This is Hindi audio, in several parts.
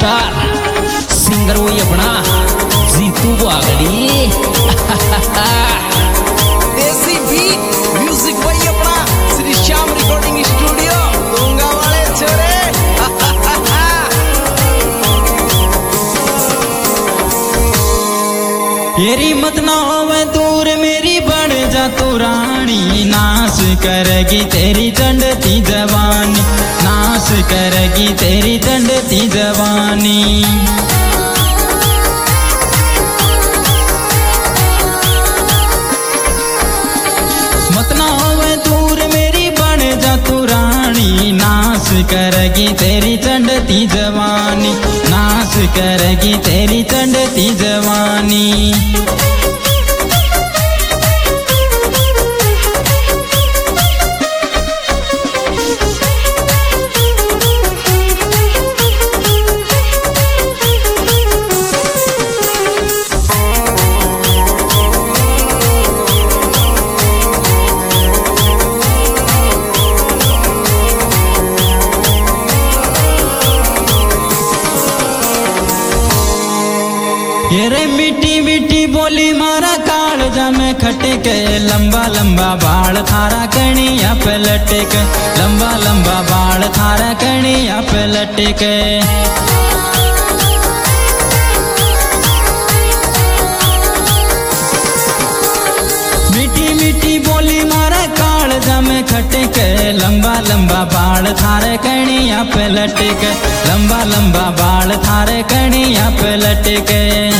सुपरस्टार सिंगर वही अपना जीतू वागड़ी। देसी बीट म्यूजिक वही अपना श्री श्याम रिकॉर्डिंग स्टूडियो गंगा वाले छोरे। तेरी मत ना होवे दूर मेरी बढ़ जा तू रानी, नाश करेगी तेरी चंडती जवानी, नाश करेगी तेरी चंडती जवानी। मत ना होवे दूर मेरी बढ़ जा तू रानी, नाश करेगी तेरी चंडती जवानी, नाश करेगी तेरी चंडती जवानी। रे मिट्टी मिट्टी बोली मारा कालजा में खटके, लंबा लंबा बाल थारा कणिया पे लटके, लंबा लंबा बाल थारा कणिया पे लटके। मिट्टी मिट्टी बोली मारा कालजा में खटके, लंबा लंबा बाल थारे कणिया पे लटके, लंबा लंबा बाल थारे कणिया पे लटके।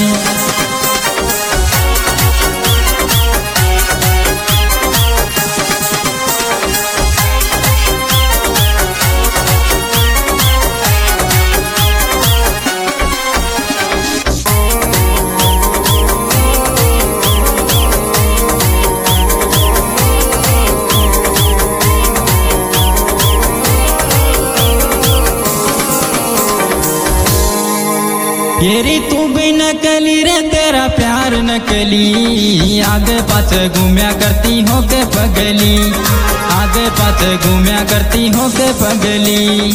तेरी तू भी नकली रे तेरा प्यार नकली, आगे पाछे घूमया करती हो के पगली, आगे पाछे घूमया करती हो के पगली।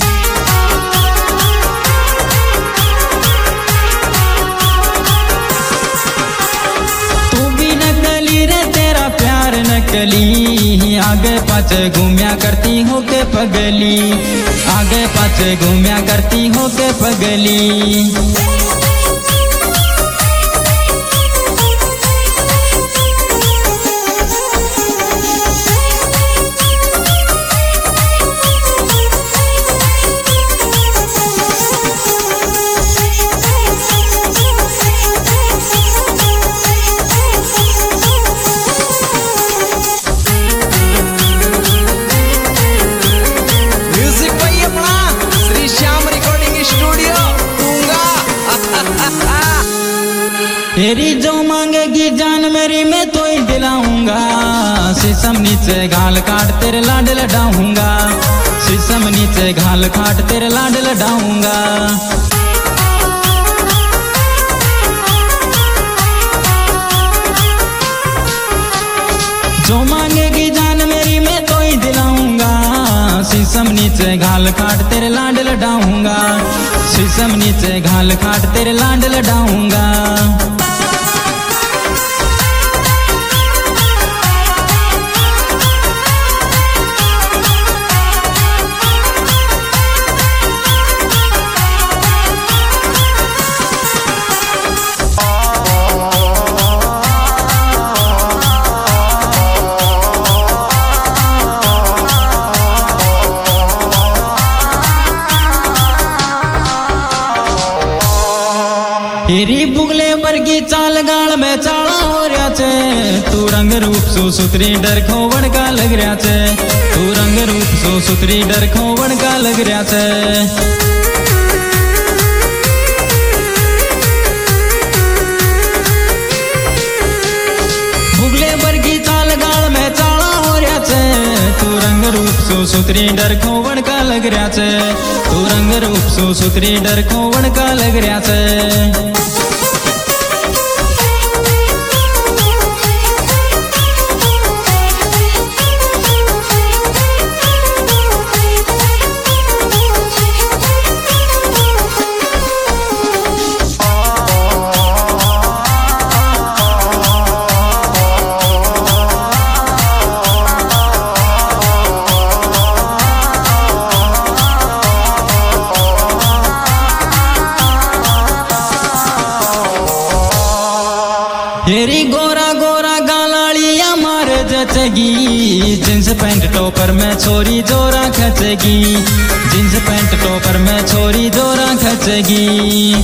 तू भी नकली रे तेरा प्यार नकली, आगे पाछे घूमया करती हो के पगली, आगे पाछे घूमया करती हो के पगली। तेरी जो मांगेगी जान मेरी मैं तो ही दिलाऊंगा, शीशम नीचे घाल काट तेरे लाड लडाऊंगा, शीशम नीचे घाल काट तेरे लाड लडाऊंगा। जो मांगेगी जान मेरी मैं तो ही दिलाऊंगा, शीशम नीचे घाल काट तेरे लाड लडाऊंगा, शीशम नीचे घाल काट तेरे लाड लडाऊंगा। तेरी बुगले वर्गी चाल गाल में चाला हो रहा छे, तू रंग रूप सो सुतरी डर खोवण का लग रहा छे, तू रंग रूप सो सुतरी डर खोवण का लग रहा छे। बुगले वर्गी चाल गाल में चाला हो रहा छे, तू रंग रूप सो सुतरी डर खोवण का लग रहा छे, तू रंग रूप सो सुतरी डर खोवण का लग रहा छे। नाचेगी, जींस पैंट टॉपर में छोरी जोरा खचेगी, जींस पैंट टॉपर में छोरी जोरा खचेगी।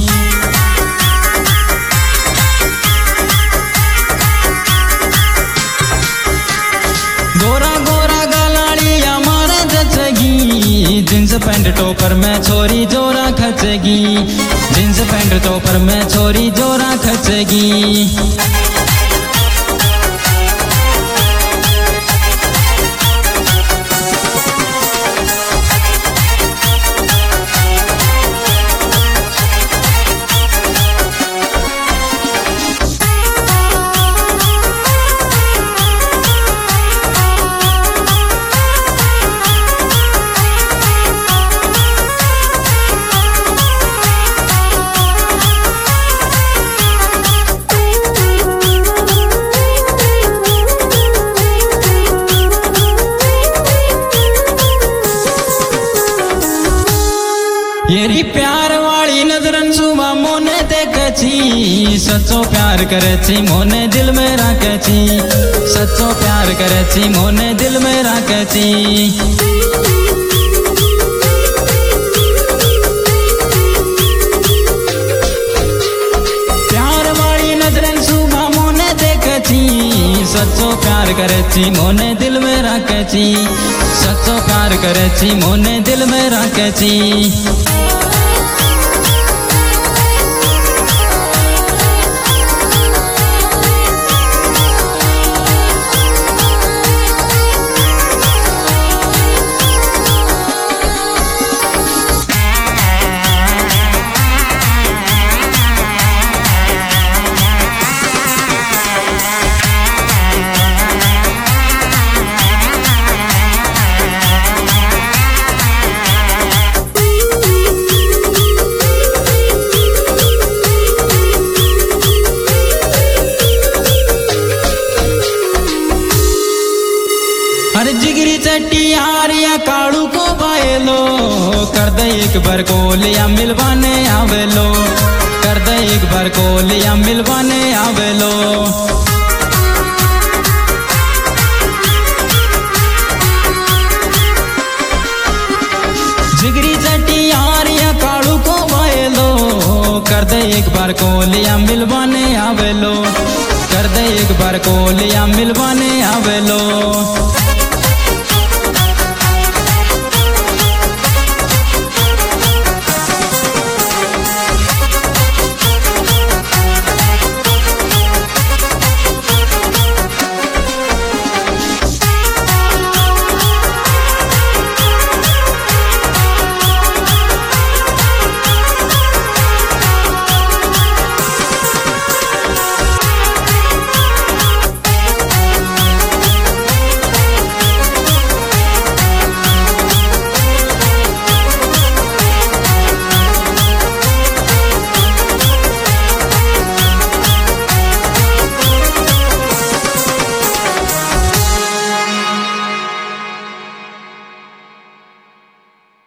गोरा गोरा गलाड़िया मारा जचेगी, जींस पैंट टॉपर में छोरी जोरा खचेगी, जींस पैंट टॉपर में छोरी जोरा खचेगी। येरी प्यार वाली नजरन सुबह मोने देखी, सच्चो प्यार करे मोने दिल में राखी, सच्चो प्यार करे मोने दिल में राखी। प्यार वाली नजरन सुबह मोने देखी, सच्चो प्यार करे मोने दिल में राखी, सच्चो प्यार करे मोने दिल में राखी। अरे जिगरी चट्टियार या काड़ू को बायलो, कर दे एक बार कोल या मिलवाने आवेलो, कर दे एक बार कोल या मिलवाने आवेलो। जिगरी चट्टियार या काड़ू को बायलो, कर दे एक बार कोल या मिलवाने आवेलो, कर दे एक बार कोल या मिलवाने आवेलो।